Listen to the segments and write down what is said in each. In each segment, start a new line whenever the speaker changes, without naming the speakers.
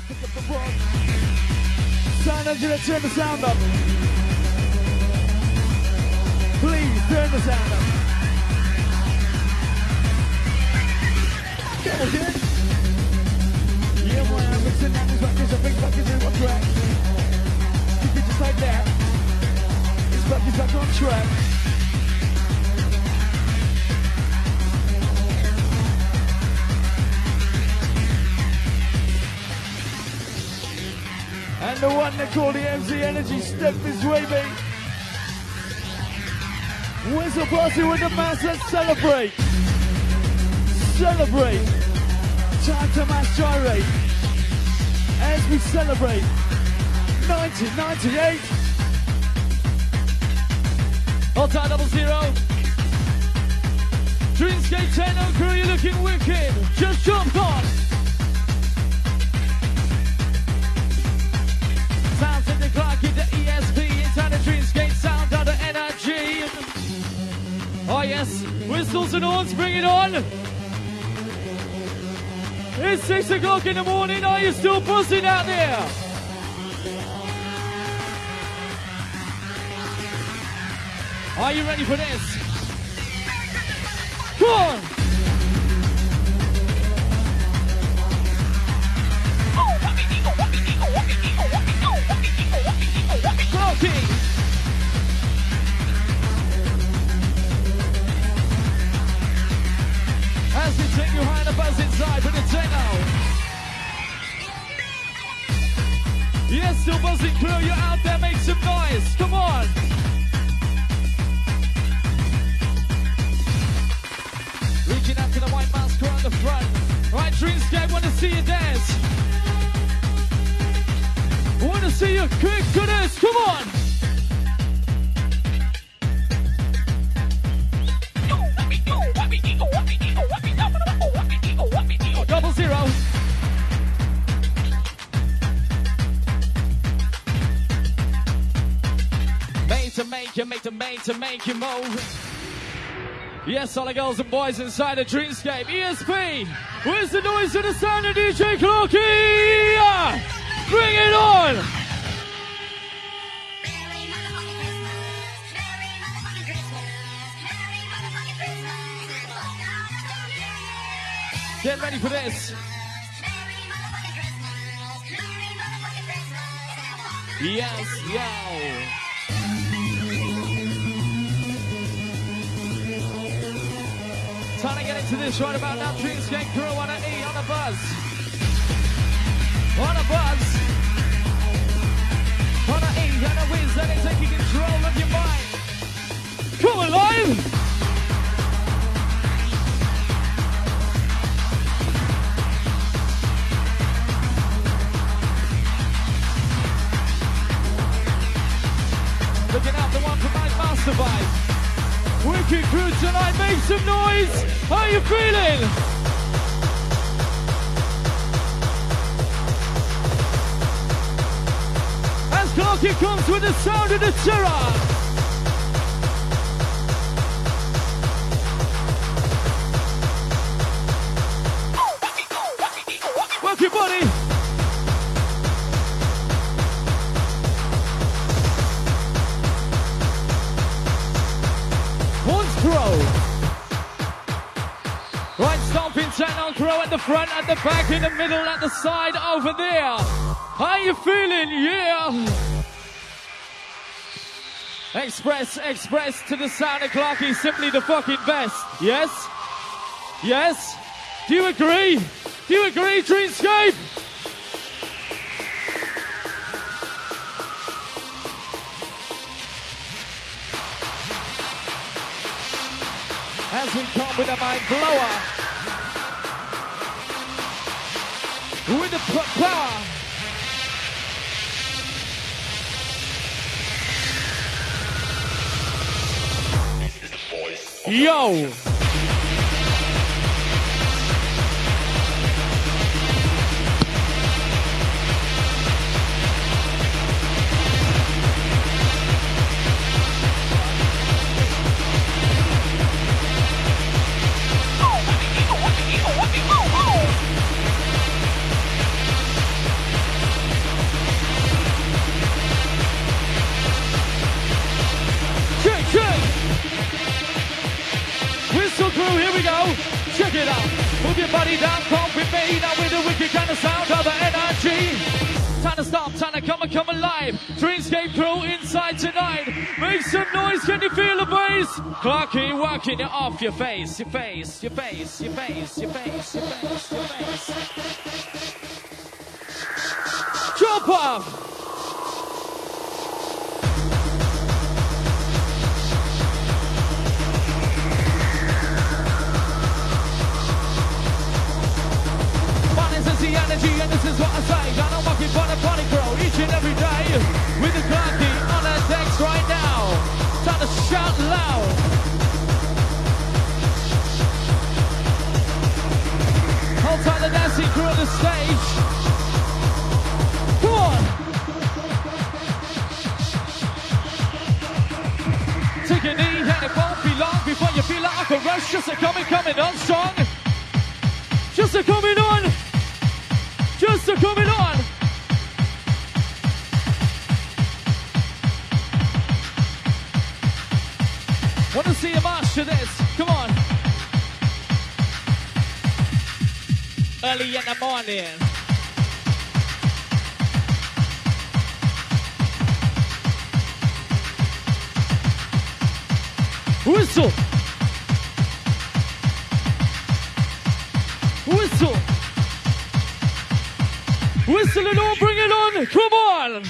pick up the phone. Sound engineer, turn the sound up. Please turn the sound up. Okay. Yeah, boy, I'm mixing that this record, so bring back into one track. Keep it just like that. This record's back on track. And the one they call the MC Energy step is waving. Whistle party with the mass, let's celebrate. Celebrate. Time to mass gyrate. As we celebrate 1998. All time 00. Dreamscape 10 on crew, you're looking wicked. Just jump on. Sounds in the clock in the ESP. Inside the Dreamscape sound out of NRG. Oh yes, whistles and horns, bring it on. It's 6 o'clock in the morning, are you still buzzing out there? Are you ready for this? Come on! Talking! As we take you high the buzz inside with the techno. Yes, still buzzing crew, you're out there, make some noise. Come on. Reaching out to the white mask on the front. Right, Dreamscape, want to see you dance. Want to see you kick to this, come on. 00. Made to make you move. Yes, all the girls and boys inside the Dreamscape. ESP, where's the noise and the sound of DJ Clocky? Bring it on! Get ready for this. Yes, yo. Time to get into this right about now. Dreamscape crew on an E, on a buzz. On a buzz. On an E, on a whiz, that is taking control of your mind. Come alive! Looking out the one for my mastermind. Wicked crew tonight, make some noise! How are you feeling? As Clocky comes with the sound of the terror! Work your body! Right, stomping techno crew at the front, at the back, in the middle, at the side, over there. How you feeling? Yeah. Express to the sound of Clocky, simply the fucking best. Yes? Yes? Do you agree? Do you agree, Dreamscape? As we come with a mind blower, with the power. Yo! way down, come with me. Now with the wicked kind of sound of the energy. Time to stop, time to come alive. Dreamscape crew inside tonight. Make some noise, can you feel the bass? Clarky working it off your face, your face, your face, your face, your face, your face, your face. Jump up! The energy, and this is what I say. And I'm working for the party crew each and every day. With the Clarky on the decks right now. Time to shout loud. Hold tight the dancing crew on the stage. Come on. Take a knee and it won't be long before you feel like a rush. Just a coming on strong. Just a coming on. Just a coming on! Want to see a march to this? Come on! Early in the morning. Whistle! Whistle! Whistle it on, bring it on, come on!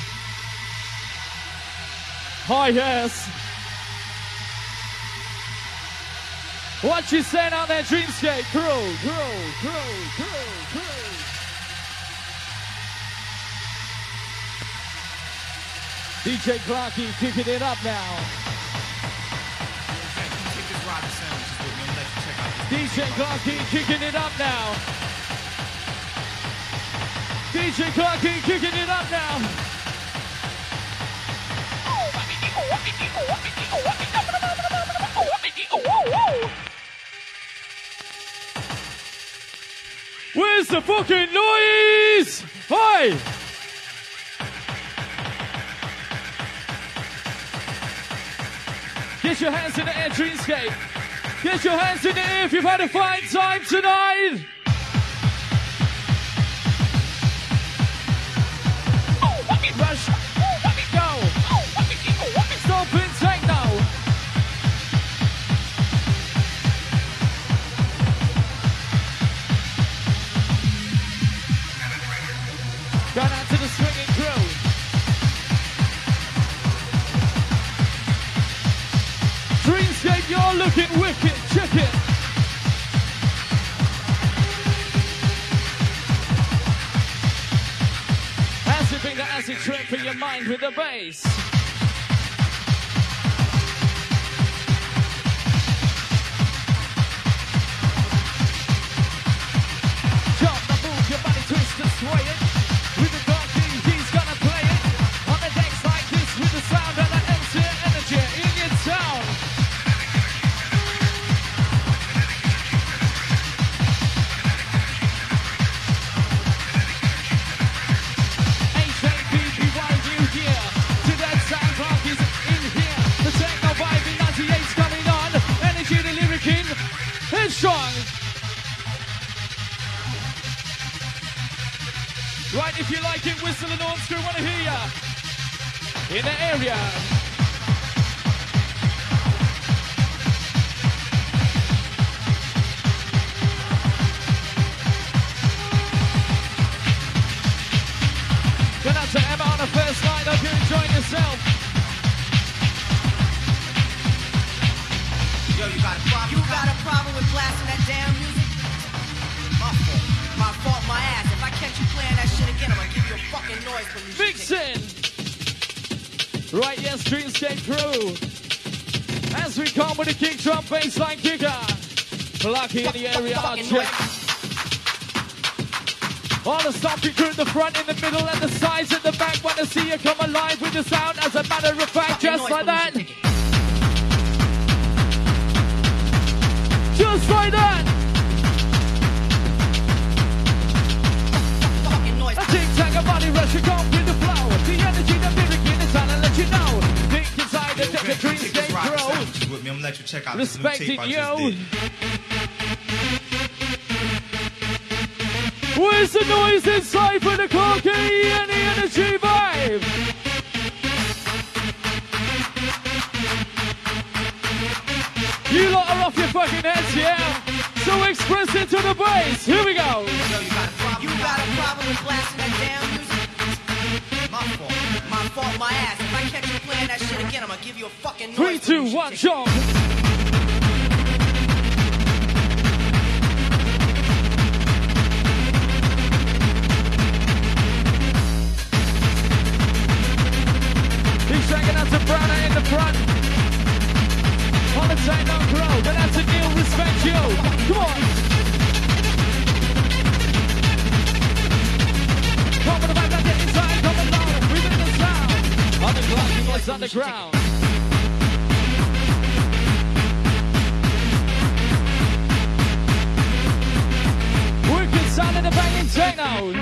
Oh yes. What you saying out there, Dreamscape crew? DJ Clarky kicking it up now. DJ Clarky kicking it up now. DJ Clarky kicking it up now. Where's the fucking noise? Hey! Get your hands in the air, Dreamscape. Get your hands in the air if you've had a fine time tonight. Rush, go, stop and take now. Going out to the swinging crew. Dreamscape, you're looking wicked, check it. Bring the acid trip for your mind with the bass. Jump the move, your body twist and sway it. With the Clarky, he's gonna play it. On the decks like this with the sound and the MC energy in your town. Strong. Right, if you like it, whistle and on screw, wanna hear ya in the area. Good out to Emma on the first night. Hope you're enjoying yourself.
Yo, you got a problem? You got a problem with blasting that damn music? My fault, my ass. If I catch you playing that shit again, I'm gonna give you a fucking noise pollution.
Vixen! Right, yes, Dreamscape crew. As we come with a kick drum bassline kicker. Clarky in the area, check. All the stomping crew in the front, in the middle, and the sides, and the back. Wanna see you come alive with the sound. As a matter of fact, just like that. Just like that. A tic-tac, a body rush, you come with the flow. The energy, the lyric, in the time to let you know. Think inside the Dreamscape crew.
With me, I'm gonna let you check out
respecting
this new tape I just did.
Where's the noise inside for the Clarky and the energy vibe? You lot are off your fucking heads, yeah? So express it to the bass. Here we go.
You got a problem with blasting that damn music? My fault. My fault, my ass. If I catch you playing that shit again, I'm gonna give you a fucking noise.
3, 2, 1, jump. He's dragging out to Browner in the front. Holiday don't grow, but that's a deal, respect you. Come on. Come on the back, that's it inside, come along. We've been in the sound. On the clock, he was underground. Wicked sound in the banging techno.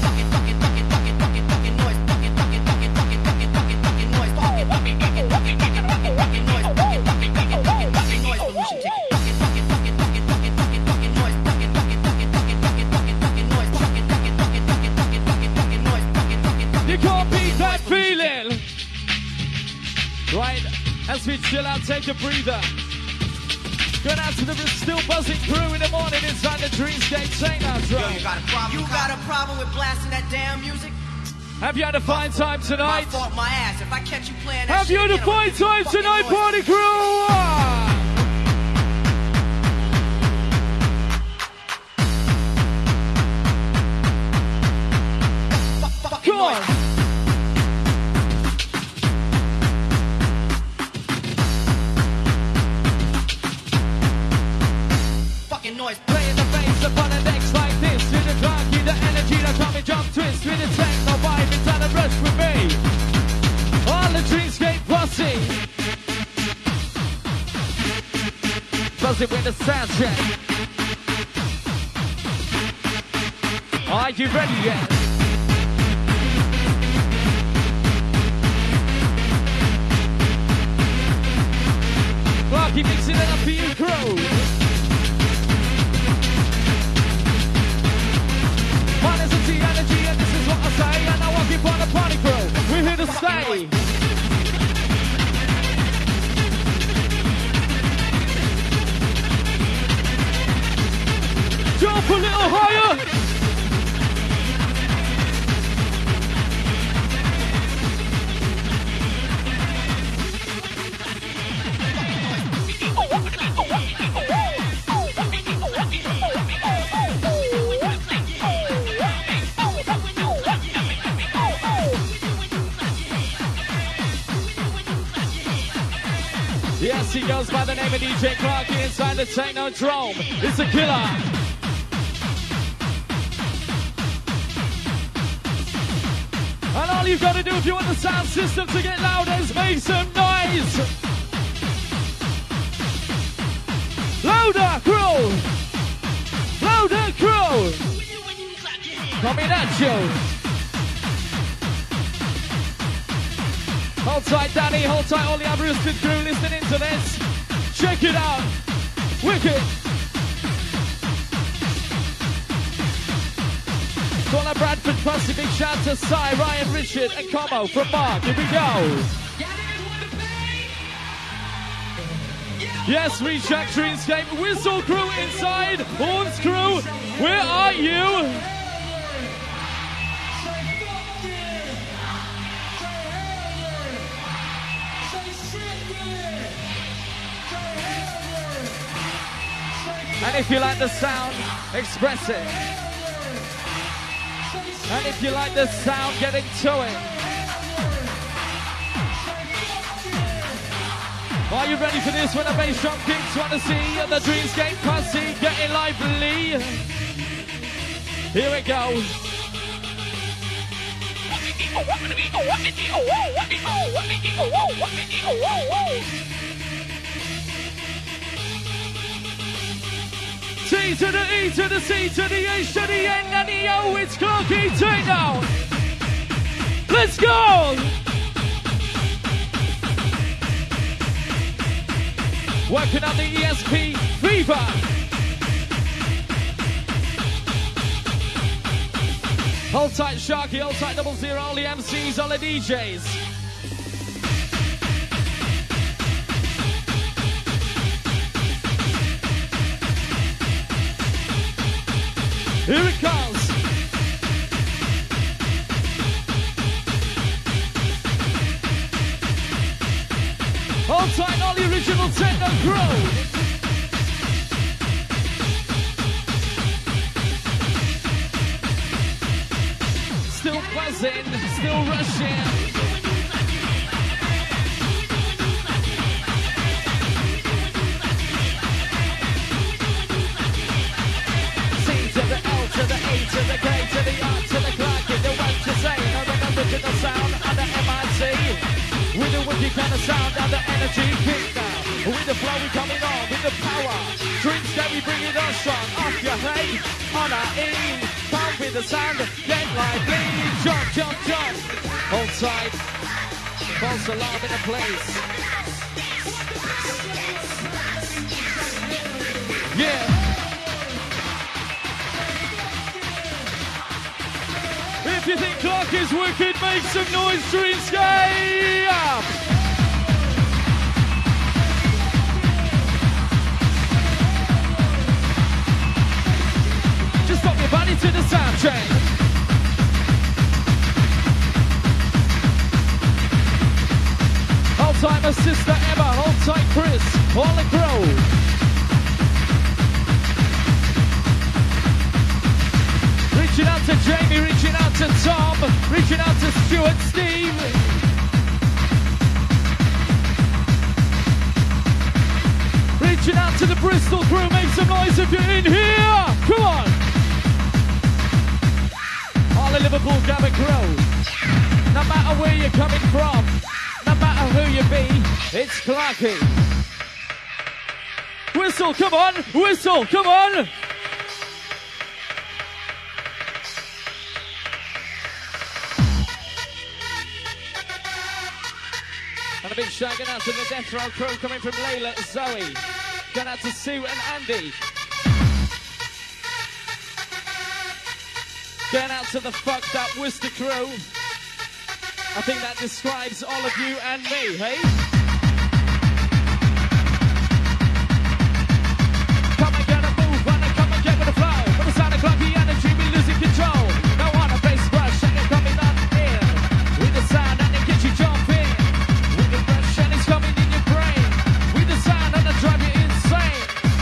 You can't beat that feeling. Right, as we chill out, take a breather. Going out to the still buzzing crew in the morning inside the Dreamscape Techno Drone.
You got a problem with blasting that damn music?
Have you had a fine time tonight?
My fault, my ass. If I catch you playing that
Have you had a fine time tonight, party crew? Come on.
Fucking noise.
Playing the bass upon the decks like this. With the drunky, the energy, the coming jump twist. With the techno vibe, it's on a rush with me. All the Dreamscape posse. Buzzing with the sound check. Are you ready yet? Clarky mixing it up for you, crew. One is the energy, and this is what I say. And I walk in for the party crew. We're here to stay. Jump a little higher. Yes, he goes by the name of DJ Clarky inside the Technodrome. It's a killer. And all you've got to do if you want the sound system to get louder is make some noise. Louder, crew. Louder, crew. Coming at you. Hold tight, Danny. Hold tight, all the other Roosted crew listening to this. Check it out. Wicked. Connor Bradford, plus a big shout to Cy, Ryan, Richard, and Como from Mark. Here we go. Yes, recheck Dreamscape. Whistle crew inside. Horns crew, where are you? And if you like the sound, express it. And if you like the sound, get into it. Are you ready for this when the bass drum kicks? Want to see the Dreamscape posse getting lively? Here it goes. T to the E to the C to the H to the N and the O, it's Clarky Techno. Let's go! Working on the ESP Fever. Hold tight, Sharky. Hold tight, 00. All the MCs, all the DJs. Here it comes. Hold tight, all the original techno crew. Still buzzing, still rushing. C to the L to the A to the K to the R to the clock. You know what to say. Another original sound under MIT. With the wicked kind of sound and the energy kick now. With the flow we coming on, with the power. Drinks that we bring it on strong. Off your head, on our E. Pump with the sound, get lively. Jump, jump, jump. Hold tight. False alarm in the place. Yeah. If you think Clark is wicked, make some noise, Dreamscape! Just pop your body to the sound check. Hold tight, my sister Emma. Hold tight, Chris. All the crow. Reaching out to Jamie, reaching out to Tom, reaching out to Stuart, Steve. Reaching out to the Bristol crew, make some noise if you're in here. Come on. All the Liverpool Gabba crew. No matter where you're coming from, no matter who you be, it's Clarky. Whistle, come on, whistle, come on. And a big shout going out to the Death Row crew coming from Layla, Zoe. Going out to Sue and Andy. Going out to the fucked up Worcester crew. I think that describes all of you and me, hey? Come and get a move, wanna come and get with the flow. With the sound of clocky energy, we losing control. No one a bass rush, and you're coming on in. With the sound and it gets you jumping. With the rush and it's coming in your brain. With the sound and it drive you insane.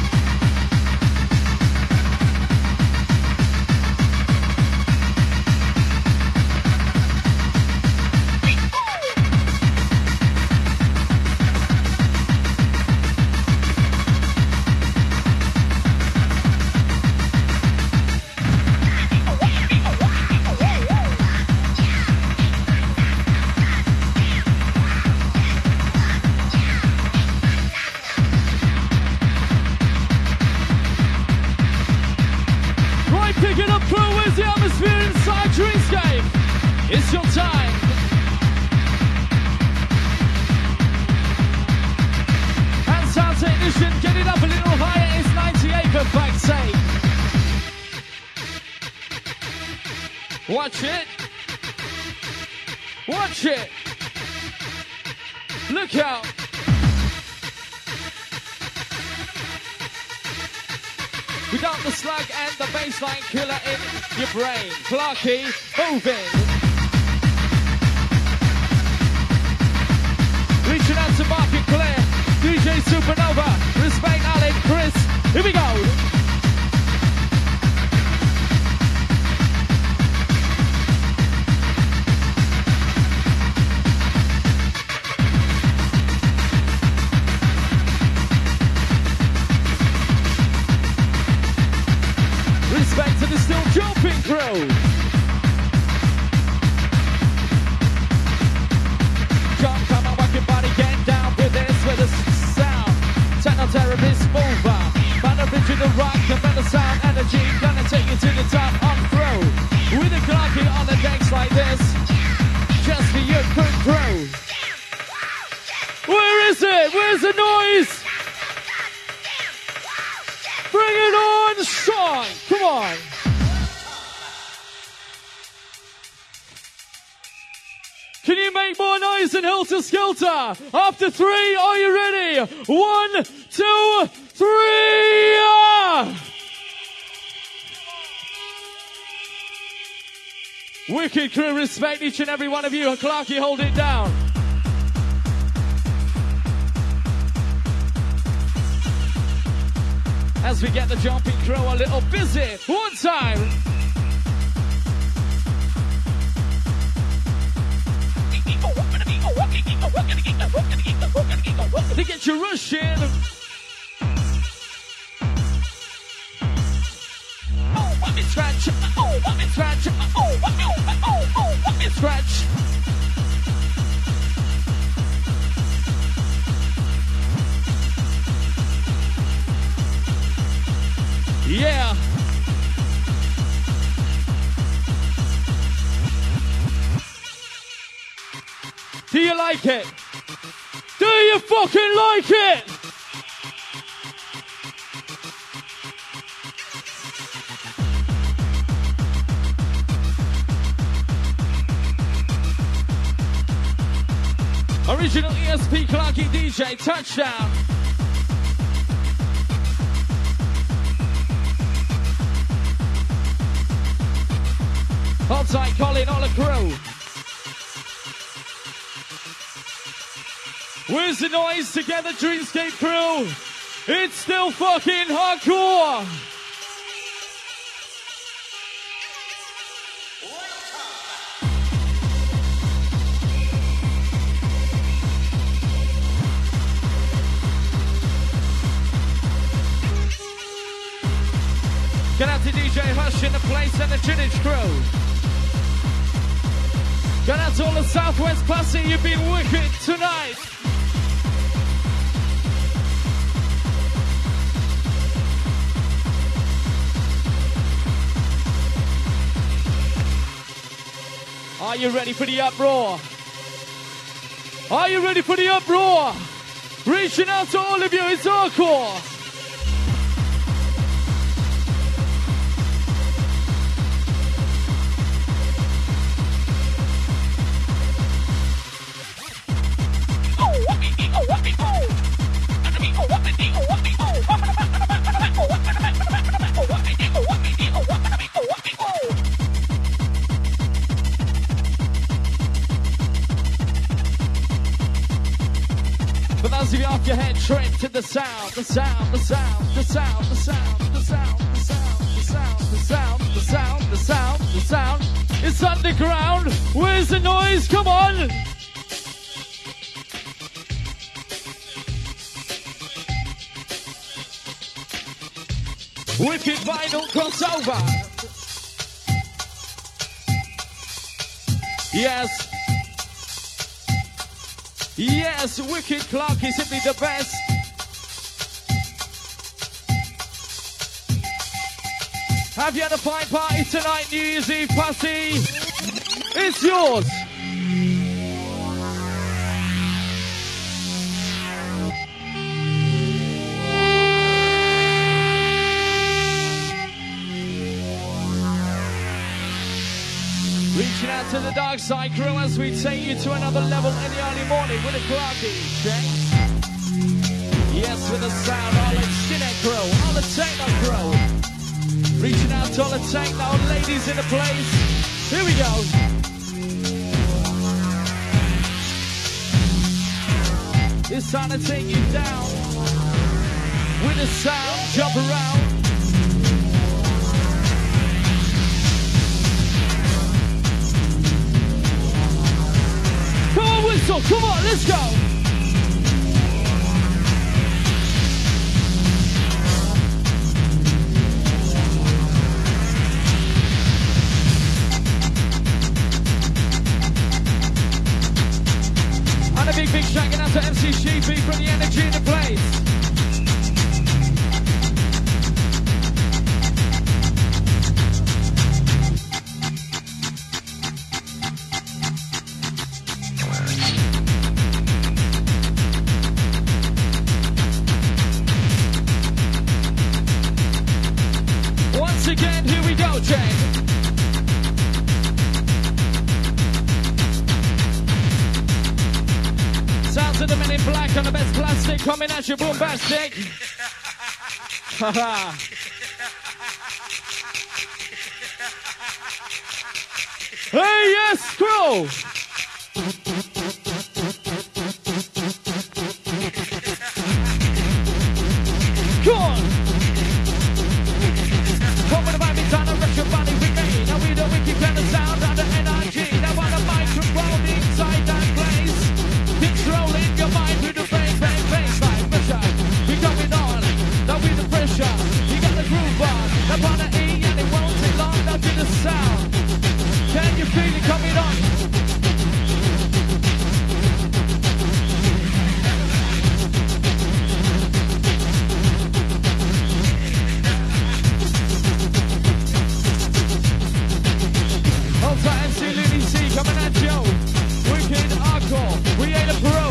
It's your time. And sound technician, get it up a little higher. It's 98 for fuck's sake. Watch it. Watch it. Look out. We got the slug and the bassline killer in your brain. Clarky, moving. Reaching out to Mark and Claire, DJ Supernova, respect Alec, Chris. Here we go. Respect to the still jumping crew. Jump, come on, work your body, get down with this, with the sound. Techno terrorist mover. Find original rock, the better sound, energy. Gonna take you to the top on throw. With a Clarky on the decks like this. Just for your crew. Where is it? Where's the noise? Bring it on strong. Come on. Make more noise than Helter Skelter. After 3, are you ready? 1, 2, 3. Wicked crew, respect each and every one of you. And Clarky, hold it down. As we get the jumping crew a little busy. One time. To get you rushing. Scratch. Scratch. Scratch. Yeah. Do you like it? Do you fucking like it? Original ESP Clarky DJ, touchdown. Hold tight, Colin, all the crew. Where's the noise together, Dreamscape crew? It's still fucking hardcore. Get out to DJ Hush in the place and the Chinnage crew. Get out to all the Southwest posse, you've been wicked tonight. Are you ready for the uproar? Are you ready for the uproar? Reaching out to all of you, it's hardcore. For those of you off your head, trip to the sound, the sound, the sound, the sound, the sound, the sound, the sound, the sound, the sound, the sound, the sound, the sound. It's underground. Where's the noise? Come on. Wicked vinyl crossover. Yes. Yes, Wicked Clark is simply the best. Have you had a fine party tonight, New Year's Eve posse? It's yours. Reaching out to the dark side crew as we take you to another level in the early morning with a Clarky, check. Yes, with the sound, all the skinhead crew, all the techno crew. Reaching out to all the techno ladies in the place. Here we go. It's time to take you down. With the sound, jump around. Come on, Whistle, come on, let's go. And a big shout out to MC Sheepy from the energy in the place. Again, here we go, Jay. to the men in black on the best plastic coming at you, bombastic. Hey, yes, scroll. Come on. Come with the vibe, it's on a rush your body with me. Now we the wicked kind of sound on the NRG. Now on the microphone inside that place. Controlling your mind with the bang, bang, bang, bang, pressure. We going on, now with the pressure. You got the groove on, up on the E and it won't take long, now to the sound. Can you feel it coming on? Ultra MC Looney C coming at you. Wicked hardcore, we ain't a pro.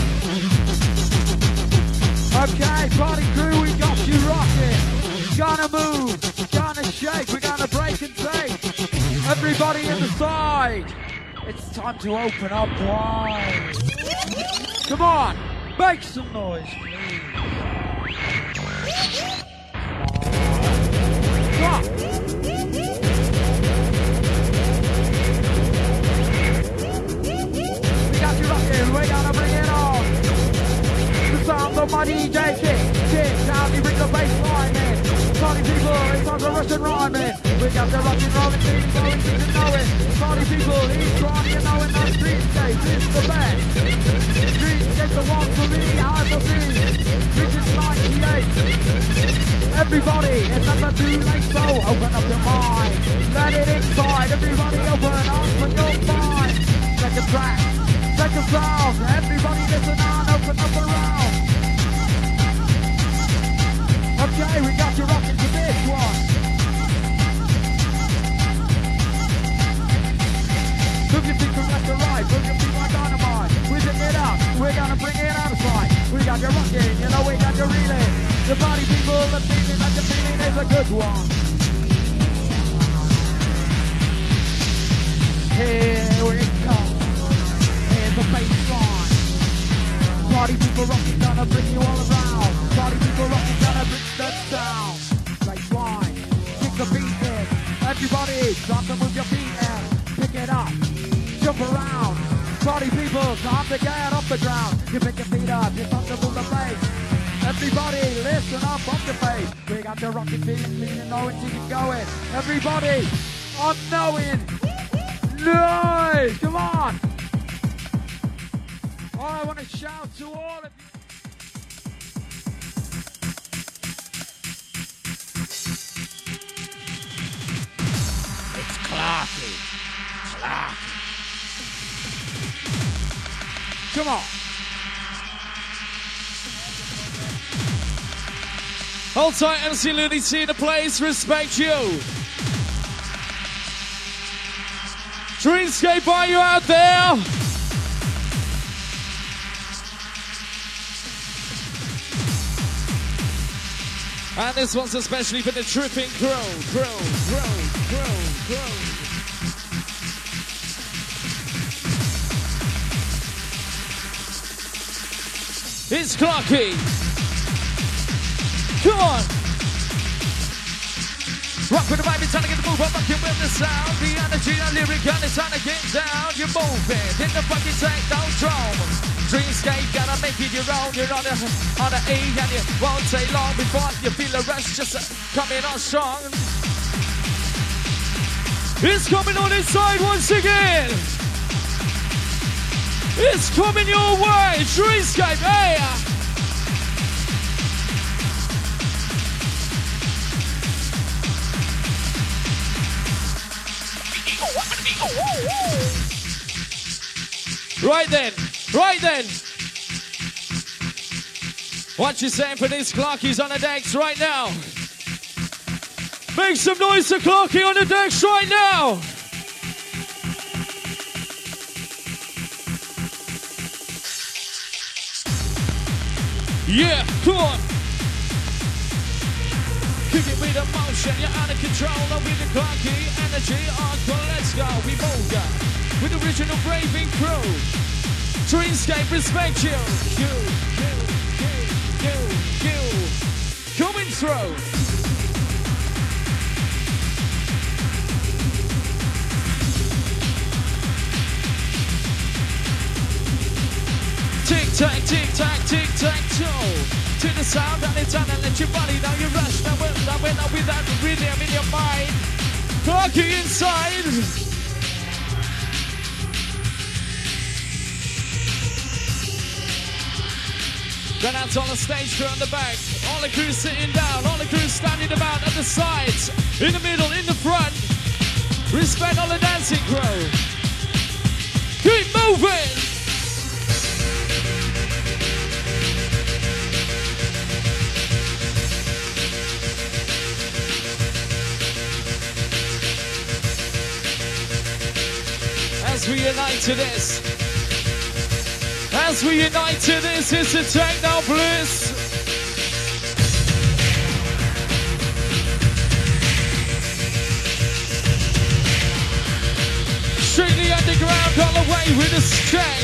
Okay, party crew, we got you rocking. Gonna move, gonna shake, we're gonna break and take. Everybody in the side. It's time to open up wide. Come on, make some noise, please. Come on. We got you rocking, we're gonna bring it on. The sound of my DJ kick, now you bring the bass line in. Party people, it's time to rush and rhyme in. We got the rockin' rolling team, going to know it. Party people, he's trying, you know it, no Streetscape is the best. Streetscape the one for me, I will be. Vision 98. Everybody, it's never too late, so open up your mind. Let it inside, everybody open up your mind. Second track, second sound, everybody listen on, open up around. Okay, we got you rocking to this one. Move your feet from left to right, move your feet like dynamite. We pick it up, we're gonna bring it out of sight. We got you rocking, you know we got you reeling. The party people, the feeling that the feeling is a good one. Here it comes, here's the bass line. Party people rocking, gonna bring you all around. Party people rocking, gonna bring that sound. Bass line, kick the beat in. Everybody, start to move your feet in. Pick it up, jump around. Party people, time to get off the ground. You pick your feet up, you start to move the bass. Everybody, listen up off the bass. We got the rocking feet, leaning, knowing, keep going. Everybody, unknowing. Nice, come on. I want to shout to all of you. It's Clarky. Clarky. Come on.
Hold tight, MC Looney C in the place, respect you. Dreamscape, are you out there? And this one's especially for the tripping crew. It's Clarky. Come on. Rock with the vibe, it's time to get the move up, rocking with the sound. The energy, the lyric, and it's time to get down. You're moving in the fucking techno drone. Dreamscape, gotta make it your own. You're on the E, and you won't take long before you feel the rush just coming on strong. It's coming on inside once again. It's coming your way. Dreamscape, hey! Right then. What you saying for these Clarkies on the decks right now? Make some noise to Clarky on the decks right now. Yeah, come on. Kick it with emotion, you're out of control. And with the Clarky energy, hardcore, let's go. We move ya with original braving crew. Dreamscape, respect you. Coming through. Tick tack, toe. To the sound and it's on and let your body know you rush. Now we're not with that rhythm in your mind. Clocking inside. Then out on the stage crew on the back. All the crew sitting down. All the crew standing about at the sides. In the middle, in the front. Respect all the dancing crew. Keep moving. As we unite to this. As we unite to this, it's a techno bliss. Straight the underground all the way with a check.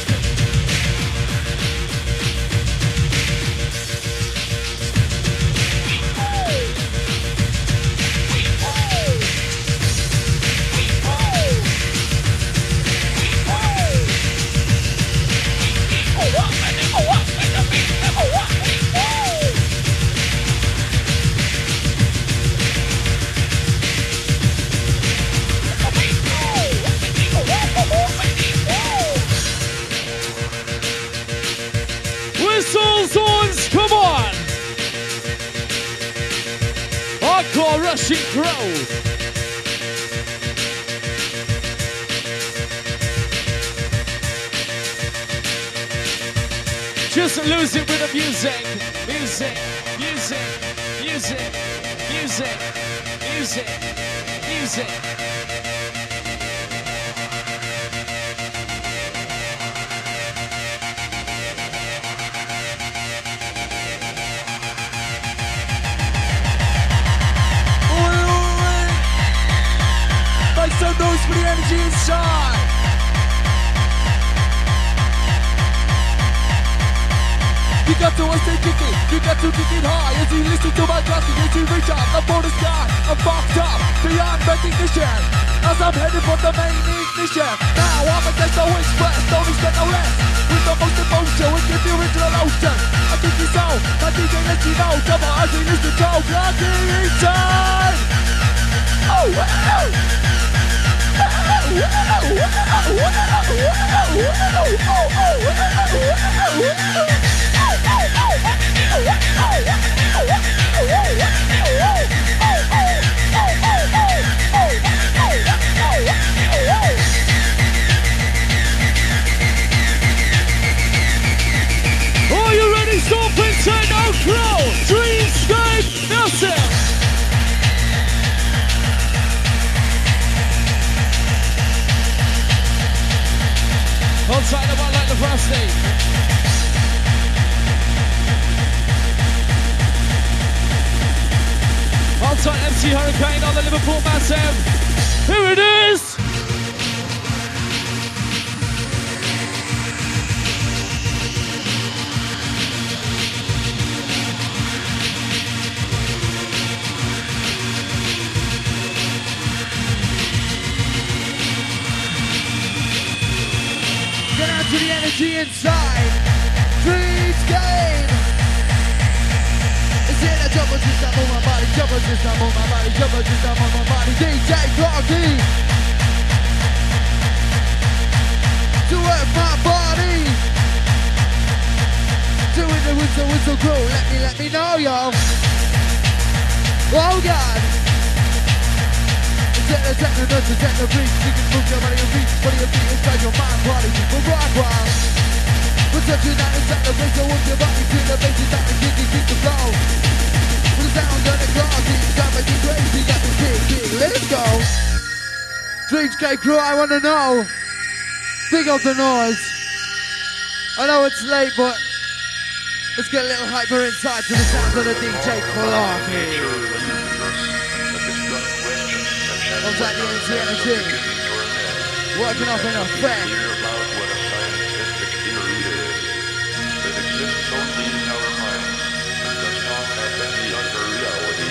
Whistles, horns, come on! Hardcore rushing crow. Just lose it with the music. Music, music, music, music, music, music.
Make some noise for the energy inside. You got to stay kicking, you got to kick it high. As you listen to my classic, as you reach out up for the sky. I'm fucked up, beyond recognition. As I'm headed for the main ignition. Now I'm against the whisper, don't expect no less. With the most emotion, we give the original ocean. I kick your soul, my DJ lets you know. Come on, as you listen to Clocking Inside. Oh, wow.
Are you ready? Stop and techno flow. Dreamscape Nelson. Hold tight, the one like the frosty. Hold tight, MC Hurricane on the Liverpool Massive. Here it is.
Get out to the energy inside. Dreamscape. It's in a jumper system on my body, jumper system on my body, jumper system on my body. DJ Clarky. To work my body. Doing the whistle crew. Let me know, yo. Oh God. Set the notes, set the beat. You can move your body and feet inside your mind, body, people rock wild. We're touching out inside the bass, so with your body to the bass, it's like the kick the flow. With the sound of the clock, it's time to get crazy, got the kick, let's go. Dreamscape crew, I wanna know. Big up the noise. I know it's late, but let's get a little hyper inside to the sound of the DJ Clarky. Comes out the energy. Working off in effect.
exists only in our minds and does not have any other reality.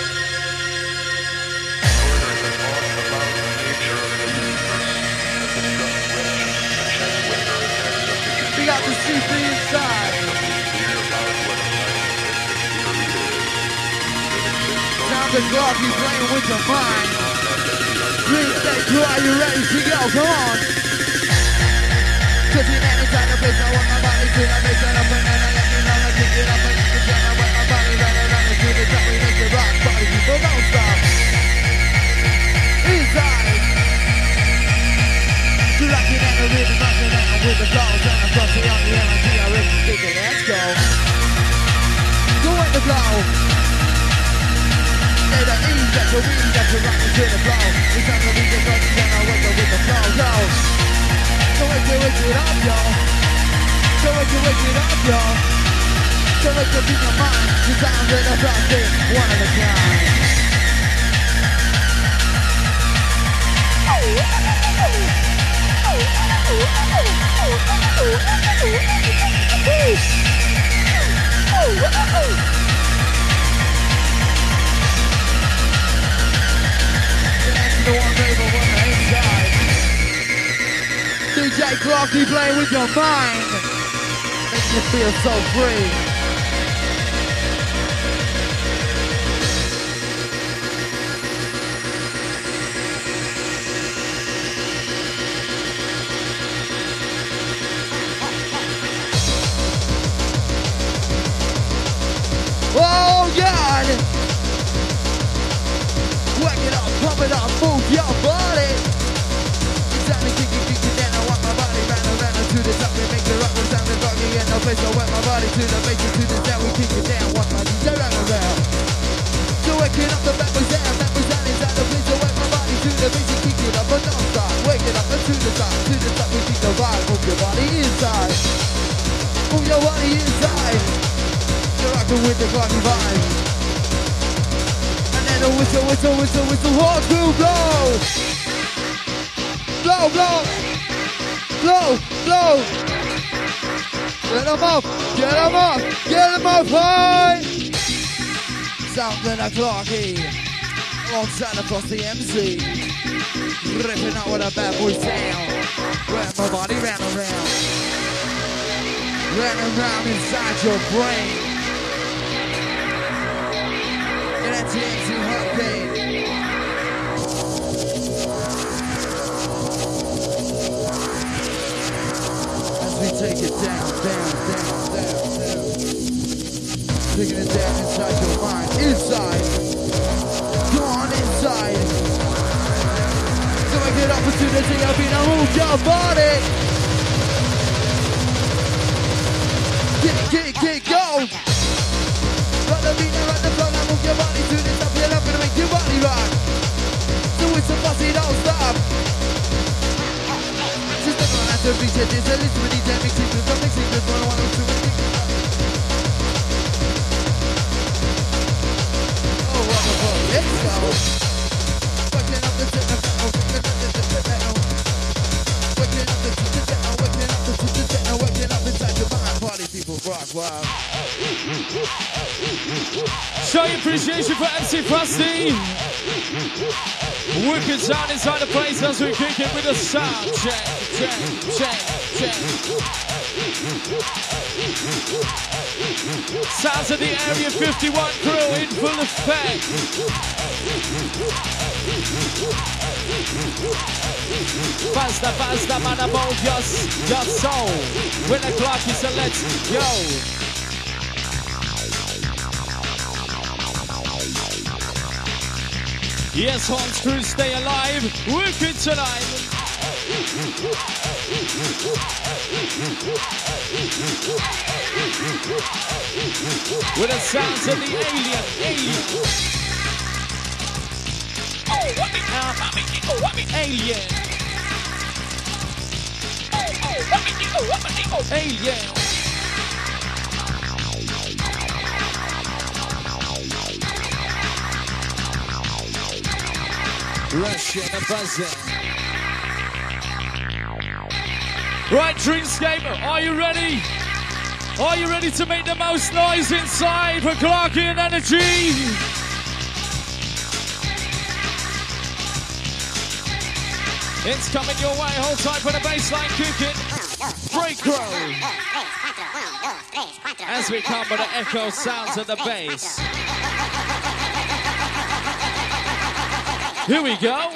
Further, the thought about the nature of the universe has discussed questions such as whether it has sufficient
We got the CP inside.
clear about what a scientific theory is.
Sound the clock, he's playing with your mind. Green State Crew, are you ready to go? Come on. Cause in any time of place, I want my body to the base and up and then I let me know I kick it up and you can jam. I want my body running to the top, we make it rock. Party people don't stop. Inside. Rocking at the rhythm, rocking out with the flows and I'm crossing on the energy. I ready to kick it, let's go. Go with the flow. Say the E, that's the weed, that's the rockin' to the flow. It's time to beat the crossing and I wake up with the flow, yo. So wake it up, yo. So wake it up, yo. So wake up in your mind. The sound of the frosty, one of a kind. The one raver on the inside. DJ Clarky playing with your mind. Makes you feel so free. Oh God! Whack it up, pump it up, move your body. It's time to kick it down. I want my body round and round to the top. We make it rock, we're sounding doggy in no place. I wet my body to the base and to the down. We kick it down, want my DJ round and round. So waking up the backwards down inside the place. I wet my body to the base and kick it up, but don't stop. Wake it up and to the top, we keep the vibe. Move your body inside. Move your body inside. You're rocking with the Clarky vibe. And a whistle, hard to blow. Blow. Get 'em up high. Something a Clarky, alongside across the MC. Ripping out with a bad boy sound. Wrap my body round and round. Round and round inside your brain. And that's the MC Hurricane. As we take it down. Taking it down inside your mind. Inside. Go on inside. So I get opportunity, I'll be now move your body. Get, go. Run the beat, run the flow, now move your body to the top. Get up and make your body rock. So it's a fussy, don't stop. Just don't have to reach it. There's a list of these damn secrets. Something secrets, 1, 1, 2, 3. Oh, wonderful. Let's go. Waking up the techno, waking up inside your mind. Party people rock wild.
Show your appreciation for MC Frosty. Wicked sound inside the place as we kick it with a sound check. Sounds of the Area 51 crew in full effect. Basta, man, about your soul. When the clock is a let's go. Yes, Horns crew, stay alive. Wicked tonight. With the sounds of the alien. Alien. Rushing and buzzing. Right, Dreamscape, are you ready? Are you ready to make the most noise inside for Clarkian Energy? It's coming your way. Hold tight for the baseline kicking. Break roll. As we come with the echo sounds of the bass. Here we go.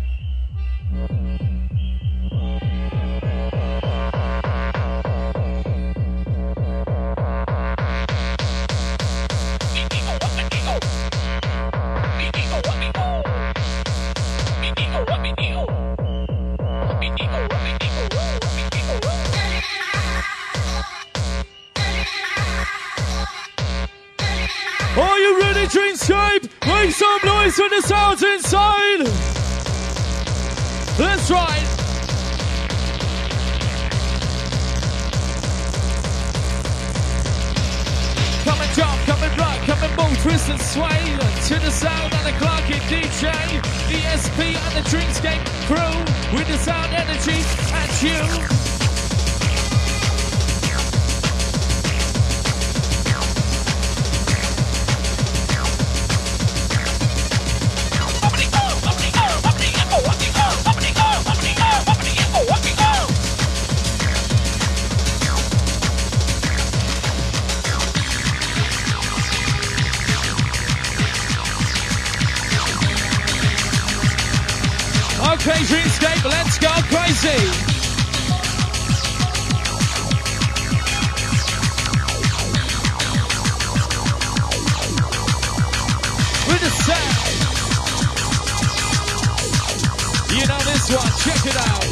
Are you ready, Dreamscape? Make some noise for the sounds inside. That's right. Come and jump, come and rock, come and move, twist and sway to the sound of the Clarkian DJ, the SP and the Dreamscape crew with the sound energy at you. Okay, Dreamscape, let's go crazy. With the sound. You know this one, check it out.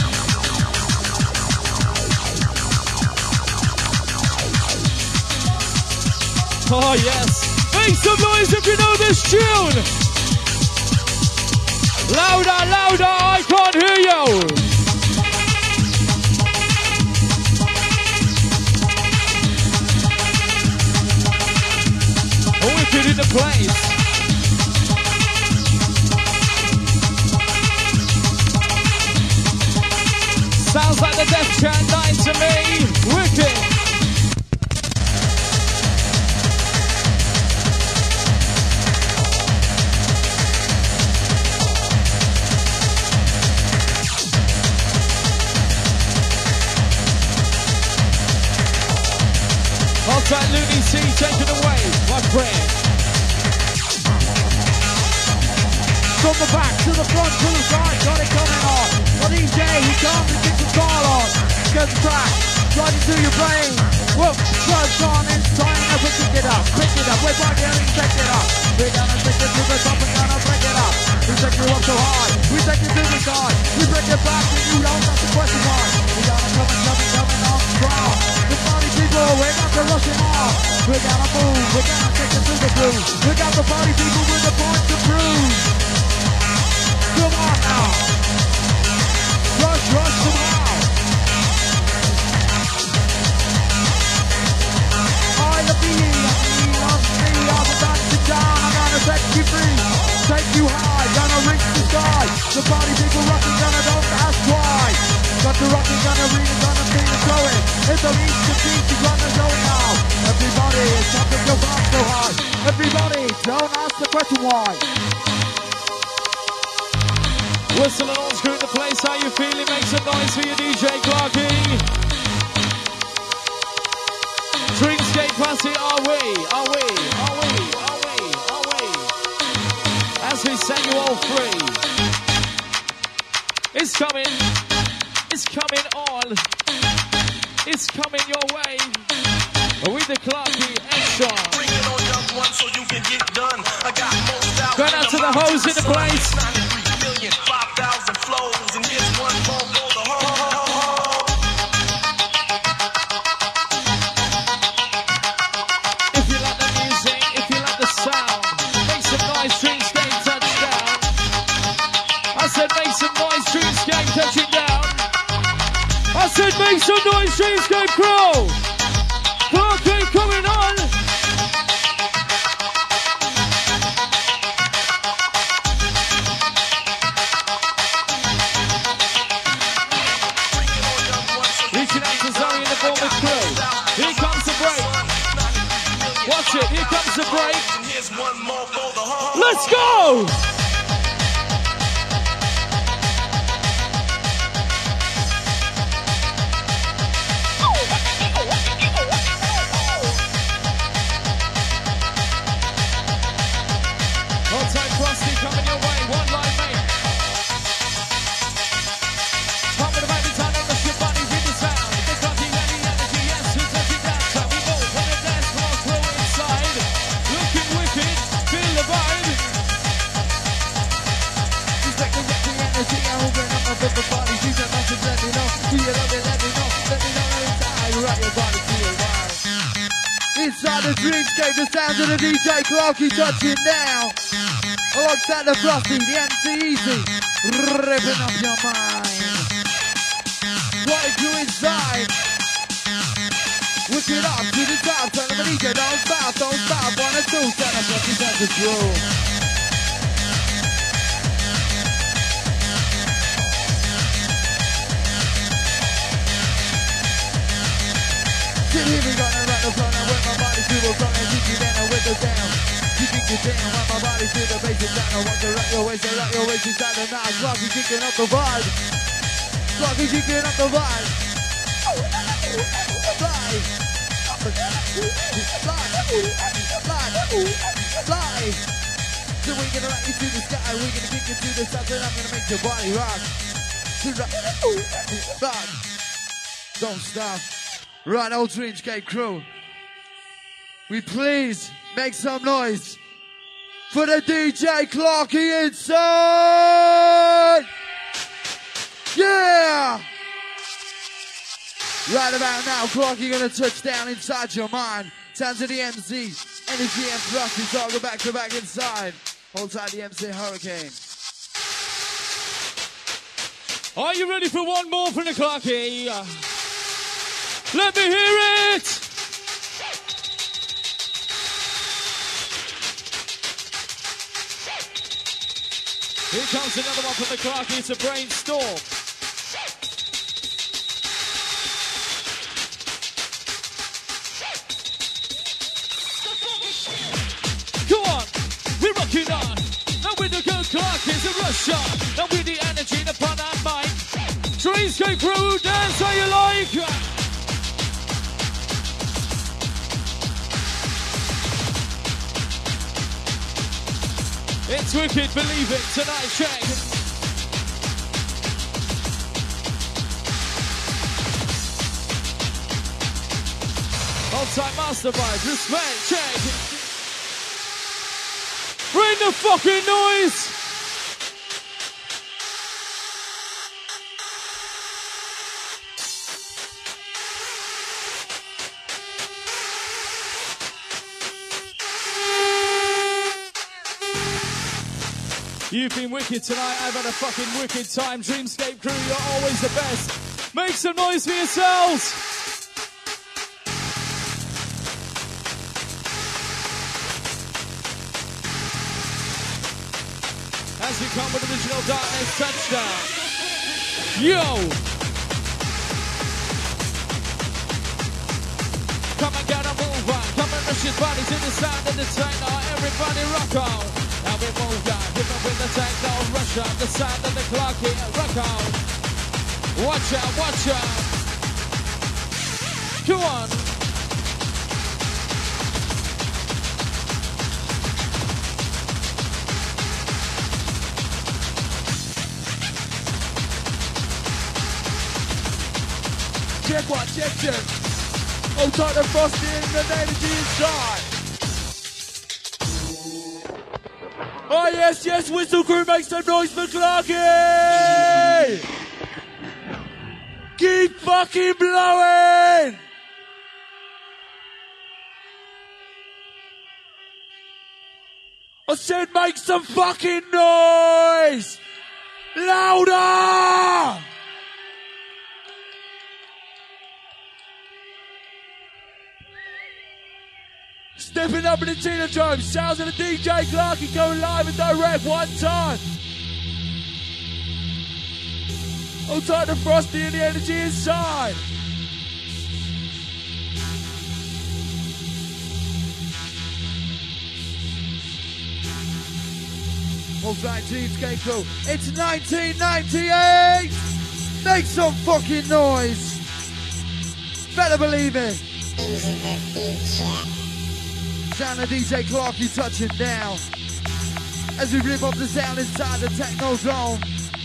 Oh yes, make some noise if you know this tune. Louder, louder, I can't hear you. Wicked in the place. Sounds like the Death Chat 9 to me. Wicked. Outside Looney C, take it away, my friend.
From the back to the front to the side, got it coming on. For DJ, he comes and kicks the call on. Get the track, right into your brain. Whoop, drugs on inside, and we pick it up. We're back here and check it up. We're gonna take it to the top and gonna break it up. We take you up so high, we take you to the side. We break it back and you don't have to question why. We gotta coming on strong. The party people, we're not to rushing off. We gotta move, we gotta take it to the groove. We got the party people with the point to prove. Come on now. Rush, come on. I love me, I'm about to die. I'm gonna set you free, take you high, gonna reach the sky. The party people rocking, gonna don't ask why. Got the rocking, gonna read it, gonna feel it going. It's a reach to beat, you gonna know it now. Everybody is jumping your back so high. Everybody, don't ask the question why.
Whistle and all screw the place, how you feeling? Make some noise for your DJ Clarky. Dreamscape Posse, are we? As we set you all free. It's coming on. It's coming your way. With the Clarky Extra.
Bring it on young one so you can get done. I got most out.
Going out to the hoes in the place.
5,000 flows and here's one phone go the whole.
If you like the music, if you like the sound, make some noise, Dreamscape touchdown. I said make some noise, Dreamscape touching down. I said make some noise, Dreamscape crew. Clarky coming on. Reaching out to Zoe in the form of crew. Here comes the a break.
And here's one more for the home.
Let's go! Outside Frosty coming your way, one line mate. Come with the baby time on the ship, body with the sound. The country and the energy, yes, who's touching down? So we go on the dance floor, throw inside. Looking wicked, feel the vibe. She's like the energy, I'm moving up my big body. She's a massive, let me know. Do you love it, let me know. Let me know inside, rock your body to your mind. Inside the dreamscape, the sound of the DJ Clarky touching now. Alongside the Frosty, the MC Easy, ripping up your mind. What you inside? Whip it up to the top, tell them the DJ, don't stop, 1 and 2, tell them what you got to do. Sit here, we gonna run the front and with my body to the front and kick you down with the down. You kick it down, run my body to the bass and down. I want to rock your waist inside the night. Clarky kicking up the vibe. Clarky kicking up the vibe. Fly. Fly. So we're gonna rock you to the sky. We're gonna kick you to the south and I'm gonna make your body rock. Rock. Don't stop. Right, old Dreamscape crew. We please make some noise for the DJ Clarky inside! Yeah! Right about now, Clarky gonna touch down inside your mind. Sounds of the MC, Energy and Frosty, all go back to back inside. Hold tight the MC Hurricane. Are you ready for one more from the Clarky? Let me hear it! Here comes another one from the Clarky, it's a brainstorm. Come on, we're rocking on. Now with the good Clarky, it's a rush on. Now with the energy, the fun and mind. Dreamscape crew, dance how you like. It's wicked, believe it, tonight, check. On-time master vibes, respect, check. Bring the fucking noise! You've been wicked tonight, I've had a fucking wicked time. Dreamscape crew, you're always the best. Make some noise for yourselves! As we come with original darkness touchdown. Yo! Come and get a move on. Come and rush your body to the sound of the techno. Everybody rock on. Now we move on. Hit them with the techno. Rush on. The sound of the Clarky. Rock on. Watch out, watch out. Come on. Check one, check. Oh, tight and Frosty and the energy inside. Oh, yes, Whistle Crew, make some noise for Clarky! Keep fucking blowing! I said make some fucking noise! Louder! Stepping up in the Tina Dome, sounds of the DJ Clarky going live and direct one time. Hold tight to Frosty and the energy inside.
Welcome back to Dreamscape Crew. It's 1998! Make some fucking noise! Better believe it! Sound of DJ Clarky touching down as we rip up the sound inside the techno zone.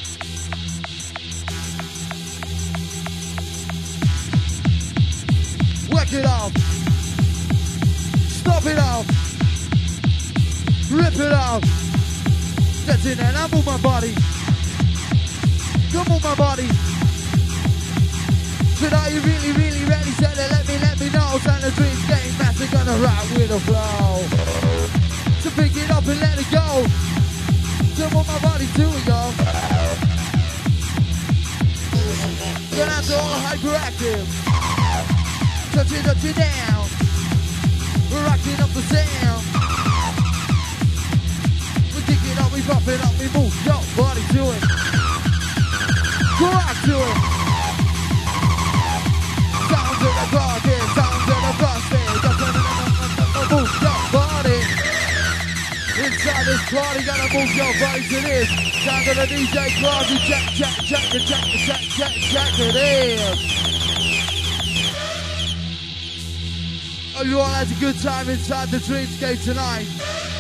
Work it off. Stop it off. Rip it off. That's it, and I move my body. Come on, my body. But are you really, really ready? So let me know. Sound the dreams game master gonna ride with the flow. So pick it up and let it go. Come on, my body to it, y'all. Turn out to all hyperactive. Touch it down. We're rocking up the sound. We kick it up, we pop it up, we move your body to it. Go rock to it. Sounds of the carpet, sounds of the frosting. Move your body. Inside this party, gotta move your body to this. Sound of the DJ Clarky, check it is. Oh, you all had a good time inside the Dreamscape tonight.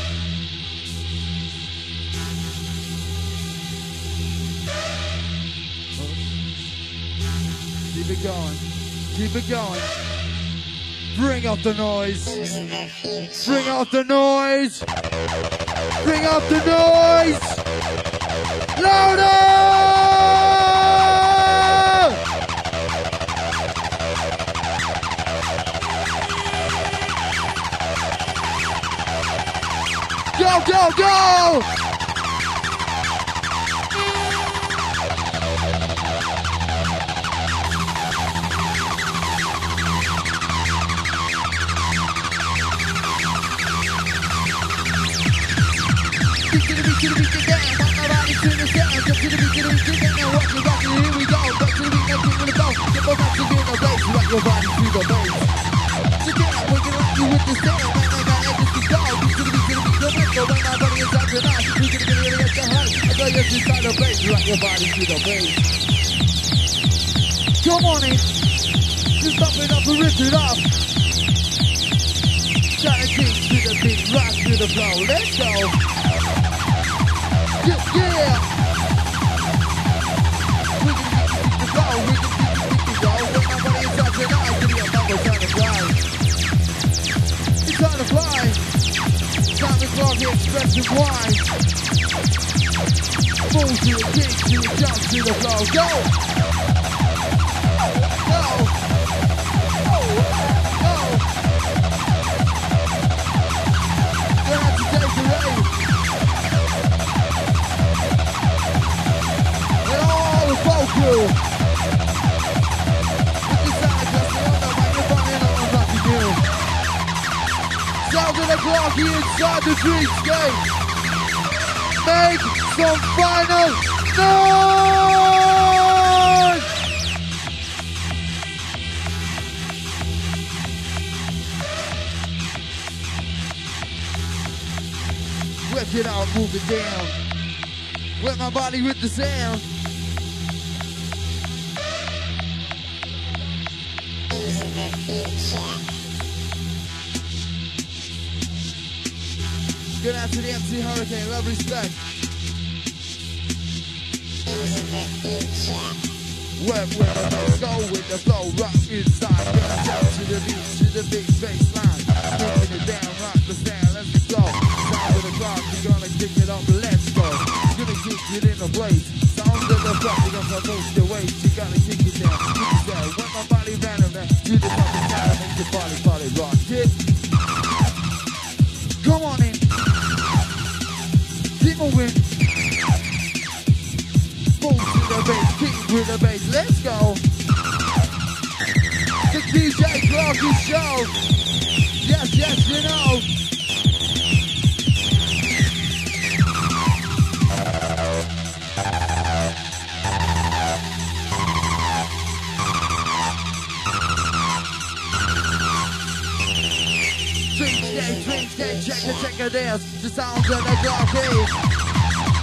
Keep it going. Keep it going. Bring up the noise. Bring up the noise. Bring up the noise. Louder! Go, go, go! Your body to the bass. So get up, we're gonna rock you with the sound. Man, I got everything to go. You should be so when my body is out tonight, you can really get the hype. I got you inside the bass. Rock your body to the bass. Come on in. Just stop it up and rip it up. Try to kick to the beat, rock to the flow. Let's go. Yeah, yeah. We can keep the flow. We can keep the go. When my body is out tonight, give me a bubble trying to fly. It's trying to fly. Time to clock the expression wide. Move to the kick, to the jump, to the flow. Go! Go! Go! Gonna have to take the race. And all the folk crew. With the sound of Castellano, microphone and all about to do. Sound of the Clarky inside the Dreamscape. Make some final noise! Work it out, move it down. Wet my body with the sound. Good out to the MC Hurricane, love, respect. Work with the bass, go with the flow, rock inside, get down to the beat, to the big bass line. Kicking it down, rock the sound, let's go. Sound of the clock, we're gonna kick it up, let's go. Gonna kick it in the place. Sound of the clock, we're gonna boost the weight. You gotta kick it down, kick it down. When my body random, man, do the fucking sound, make your body rock it. Come on in. Keep moving. Move to the bass, kick with the bass, let's go. The DJ Clarky Show. Yes, yes, you know. Dreamscape, check it out. The sounds of the Clarky.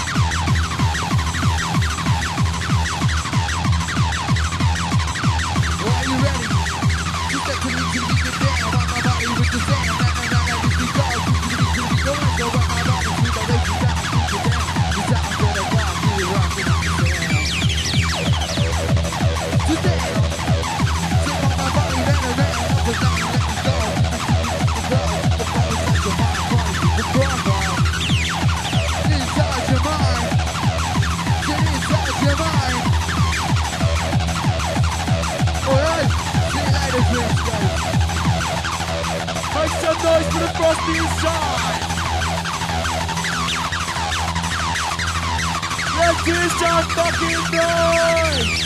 from the inside. Let's hear some fucking noise.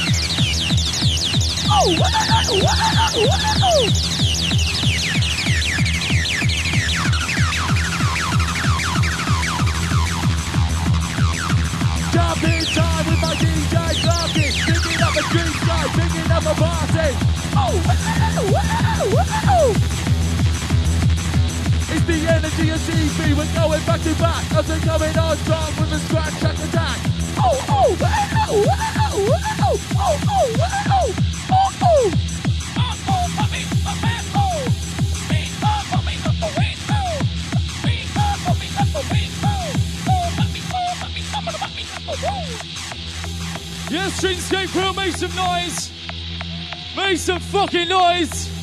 Jump in time with my DJ Clarky, picking up a street sky, picking up a party. It's the energy of TV, we're going back to back, as we're going on strong with a scratch and attack.
Yes, Dreamscape crew, make some noise. Make some fucking noise.